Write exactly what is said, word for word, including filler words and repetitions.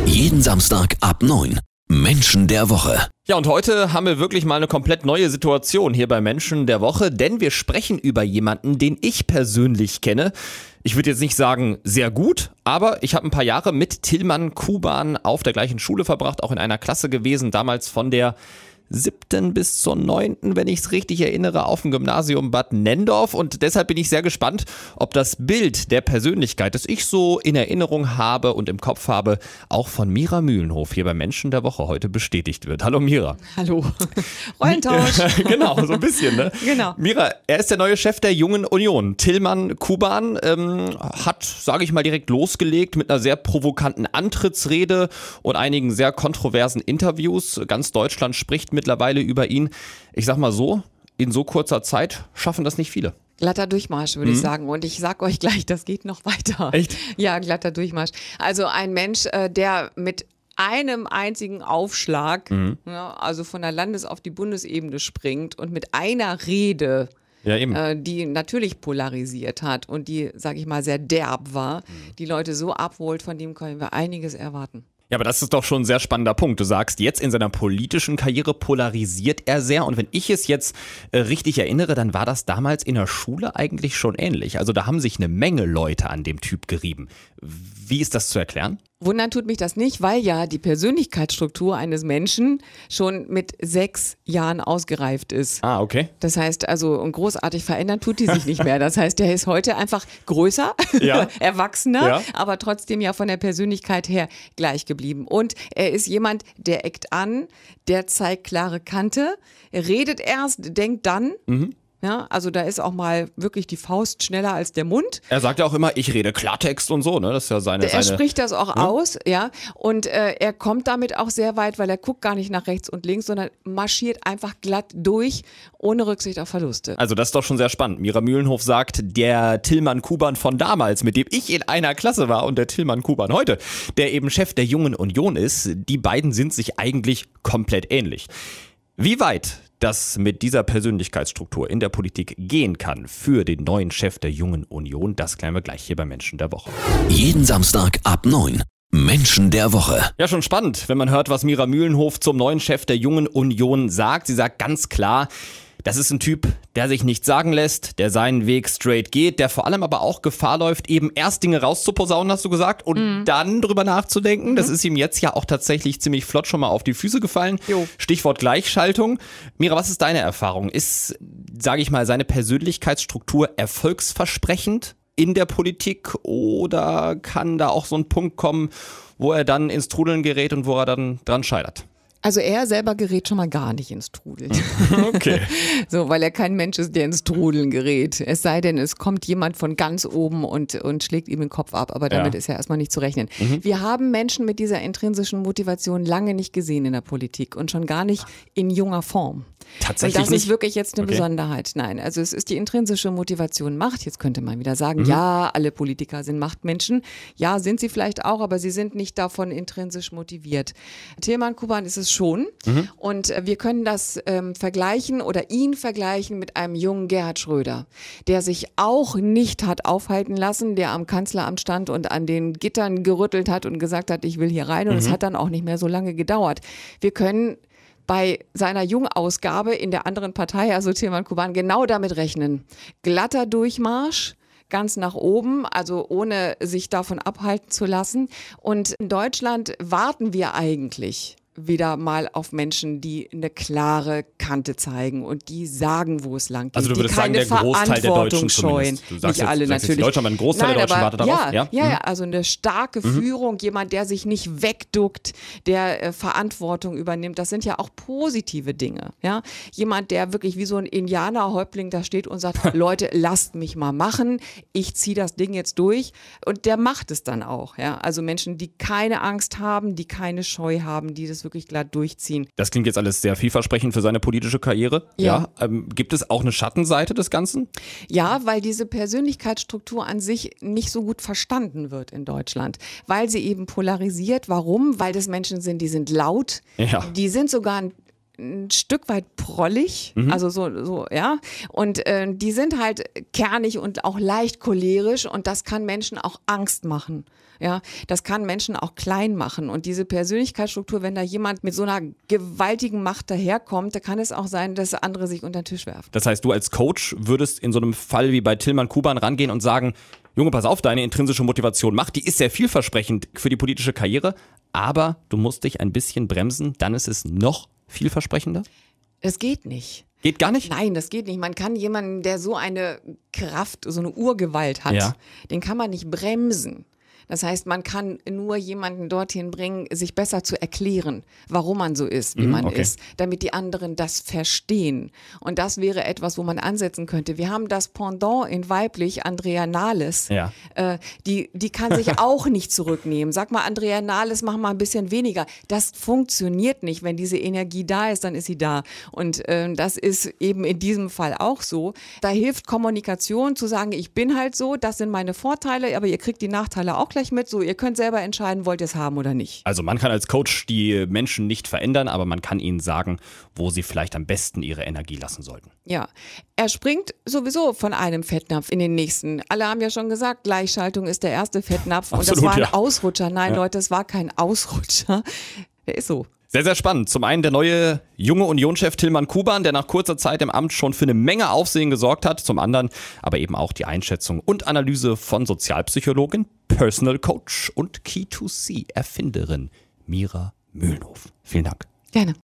Jeden Samstag ab neun. Menschen der Woche. Ja, und heute haben wir wirklich mal eine komplett neue Situation hier bei Menschen der Woche, denn wir sprechen über jemanden, den ich persönlich kenne. Ich würde jetzt nicht sagen sehr gut, aber ich habe ein paar Jahre mit Tilman Kuban auf der gleichen Schule verbracht, auch in einer Klasse gewesen, damals von der siebten bis zur neunten, wenn ich es richtig erinnere, auf dem Gymnasium Bad Nenndorf. Und deshalb bin ich sehr gespannt, ob das Bild der Persönlichkeit, das ich so in Erinnerung habe und im Kopf habe, auch von Mira Mühlenhof hier bei Menschen der Woche heute bestätigt wird. Hallo Mira. Hallo. Rollentausch. Genau, so ein bisschen, ne? Genau. Mira, er ist der neue Chef der Jungen Union. Tilman Kuban ähm, hat, sage ich mal, direkt losgelegt mit einer sehr provokanten Antrittsrede und einigen sehr kontroversen Interviews. Ganz Deutschland spricht mittlerweile über ihn. Ich sag mal so, in so kurzer Zeit schaffen das nicht viele. Glatter Durchmarsch, würde mhm. ich sagen. Und ich sag euch gleich, das geht noch weiter. Echt? Ja, glatter Durchmarsch. Also ein Mensch, äh, der mit einem einzigen Aufschlag, mhm. ja, also von der Landes- auf die Bundesebene springt und mit einer Rede, ja, eben. Äh, die natürlich polarisiert hat und die, sag ich mal, sehr derb war, mhm. die Leute so abholt, von dem können wir einiges erwarten. Ja, aber das ist doch schon ein sehr spannender Punkt. Du sagst, jetzt in seiner politischen Karriere polarisiert er sehr. Und wenn ich es jetzt äh, richtig erinnere, dann war das damals in der Schule eigentlich schon ähnlich. Also da haben sich eine Menge Leute an dem Typ gerieben. Wie ist das zu erklären? Wundern tut mich das nicht, weil ja die Persönlichkeitsstruktur eines Menschen schon mit sechs Jahren ausgereift ist. Ah, okay. Das heißt also, und großartig verändern tut die sich nicht mehr. Das heißt, der ist heute einfach größer, ja. erwachsener, ja. aber trotzdem ja von der Persönlichkeit her gleich geblieben. Und er ist jemand, der eckt an, der zeigt klare Kante, redet erst, denkt dann. Mhm. Ja, also da ist auch mal wirklich die Faust schneller als der Mund. Er sagt ja auch immer, ich rede Klartext und so, ne? Das ist ja seine. Er seine, spricht das auch ne? aus, ja. Und äh, er kommt damit auch sehr weit, weil er guckt gar nicht nach rechts und links, sondern marschiert einfach glatt durch, ohne Rücksicht auf Verluste. Also das ist doch schon sehr spannend. Mira Mühlenhof sagt, der Tilman Kuban von damals, mit dem ich in einer Klasse war, und der Tilman Kuban heute, der eben Chef der Jungen Union ist, die beiden sind sich eigentlich komplett ähnlich. Wie weit das mit dieser Persönlichkeitsstruktur in der Politik gehen kann für den neuen Chef der Jungen Union, das klären wir gleich hier bei Menschen der Woche. Jeden Samstag ab neun. Menschen der Woche. Ja, schon spannend, wenn man hört, was Mira Mühlenhof zum neuen Chef der Jungen Union sagt. Sie sagt ganz klar, das ist ein Typ, der sich nichts sagen lässt, der seinen Weg straight geht, der vor allem aber auch Gefahr läuft, eben erst Dinge rauszuposaunen, hast du gesagt, und mhm. dann drüber nachzudenken. Mhm. Das ist ihm jetzt ja auch tatsächlich ziemlich flott schon mal auf die Füße gefallen. Jo. Stichwort Gleichschaltung. Mira, was ist deine Erfahrung? Ist, sage ich mal, seine Persönlichkeitsstruktur erfolgsversprechend in der Politik oder kann da auch so ein Punkt kommen, wo er dann ins Trudeln gerät und wo er dann dran scheitert? Also er selber gerät schon mal gar nicht ins Trudeln. Okay. So, weil er kein Mensch ist, der ins Trudeln gerät. Es sei denn, es kommt jemand von ganz oben und, und schlägt ihm den Kopf ab. Aber damit ja. ist ja erstmal nicht zu rechnen. Mhm. Wir haben Menschen mit dieser intrinsischen Motivation lange nicht gesehen in der Politik und schon gar nicht in junger Form. Tatsächlich und das nicht? ist wirklich jetzt eine okay. Besonderheit. Nein, also es ist die intrinsische Motivation Macht. Jetzt könnte man wieder sagen, mhm. ja, alle Politiker sind Machtmenschen. Ja, sind sie vielleicht auch, aber sie sind nicht davon intrinsisch motiviert. Tilman Kuban ist es schon. Mhm. Und wir können das ähm, vergleichen oder ihn vergleichen mit einem jungen Gerhard Schröder, der sich auch nicht hat aufhalten lassen, der am Kanzleramt stand und an den Gittern gerüttelt hat und gesagt hat, ich will hier rein. Und es mhm. hat dann auch nicht mehr so lange gedauert. Wir können bei seiner Jungausgabe in der anderen Partei, also Tilman Kuban, genau damit rechnen. Glatter Durchmarsch, ganz nach oben, also ohne sich davon abhalten zu lassen. Und in Deutschland warten wir eigentlich wieder mal auf Menschen, die eine klare Kante zeigen und die sagen, wo es lang geht. Also du würdest die keine sagen, der Großteil der Deutschen scheuen. Du sagst Nicht jetzt, alle du sagst natürlich. Jetzt Deutschland, aber ein Großteil Nein, der Deutschen aber, wartet darauf. Ja, ja, ja, mhm. ja, also eine starke mhm. Führung, jemand, der sich nicht wegduckt, der äh, Verantwortung übernimmt. Das sind ja auch positive Dinge. Ja? Jemand, der wirklich wie so ein Indianerhäuptling da steht und sagt, Leute, lasst mich mal machen, ich ziehe das Ding jetzt durch. Und der macht es dann auch. Ja? Also Menschen, die keine Angst haben, die keine Scheu haben, die das wirklich glatt durchziehen. Das klingt jetzt alles sehr vielversprechend für seine politische Karriere. Ja. ja ähm, gibt es auch eine Schattenseite des Ganzen? Ja, weil diese Persönlichkeitsstruktur an sich nicht so gut verstanden wird in Deutschland. Weil sie eben polarisiert. Warum? Weil das Menschen sind, die sind laut. Ja. Die sind sogar ein ein Stück weit prollig, mhm. also so, so, ja. Und äh, die sind halt kernig und auch leicht cholerisch und das kann Menschen auch Angst machen. Ja, das kann Menschen auch klein machen. Und diese Persönlichkeitsstruktur, wenn da jemand mit so einer gewaltigen Macht daherkommt, da kann es auch sein, dass andere sich unter den Tisch werfen. Das heißt, du als Coach würdest in so einem Fall wie bei Tilman Kuban rangehen und sagen, Junge, pass auf, deine intrinsische Motivation macht, die ist sehr vielversprechend für die politische Karriere, aber du musst dich ein bisschen bremsen, dann ist es noch vielversprechender? Das geht nicht. Geht gar nicht? Nein, das geht nicht. Man kann jemanden, der so eine Kraft, so eine Urgewalt hat, ja. den kann man nicht bremsen. Das heißt, man kann nur jemanden dorthin bringen, sich besser zu erklären, warum man so ist, wie mm, man okay. ist, damit die anderen das verstehen. Und das wäre etwas, wo man ansetzen könnte. Wir haben das Pendant in weiblich, Andrea Nahles. Ja. Äh, die, die kann sich auch nicht zurücknehmen. Sag mal, Andrea Nahles, mach mal ein bisschen weniger. Das funktioniert nicht. Wenn diese Energie da ist, dann ist sie da. Und äh, das ist eben in diesem Fall auch so. Da hilft Kommunikation, zu sagen, ich bin halt so, das sind meine Vorteile, aber ihr kriegt die Nachteile auch gleich mit, so, ihr könnt selber entscheiden, wollt ihr es haben oder nicht. Also man kann als Coach die Menschen nicht verändern, aber man kann ihnen sagen, wo sie vielleicht am besten ihre Energie lassen sollten. Ja, er springt sowieso von einem Fettnapf in den nächsten. Alle haben ja schon gesagt, Gleichschaltung ist der erste Fettnapf und Absolut, das war ein ja. Ausrutscher. Nein, ja. Leute, das war kein Ausrutscher. Der ist so. Sehr, sehr spannend. Zum einen der neue junge Union-Chef Tilman Kuban, der nach kurzer Zeit im Amt schon für eine Menge Aufsehen gesorgt hat. Zum anderen aber eben auch die Einschätzung und Analyse von Sozialpsychologin, Personal Coach und Key to C Erfinderin Mira Mühlenhof. Vielen Dank. Gerne.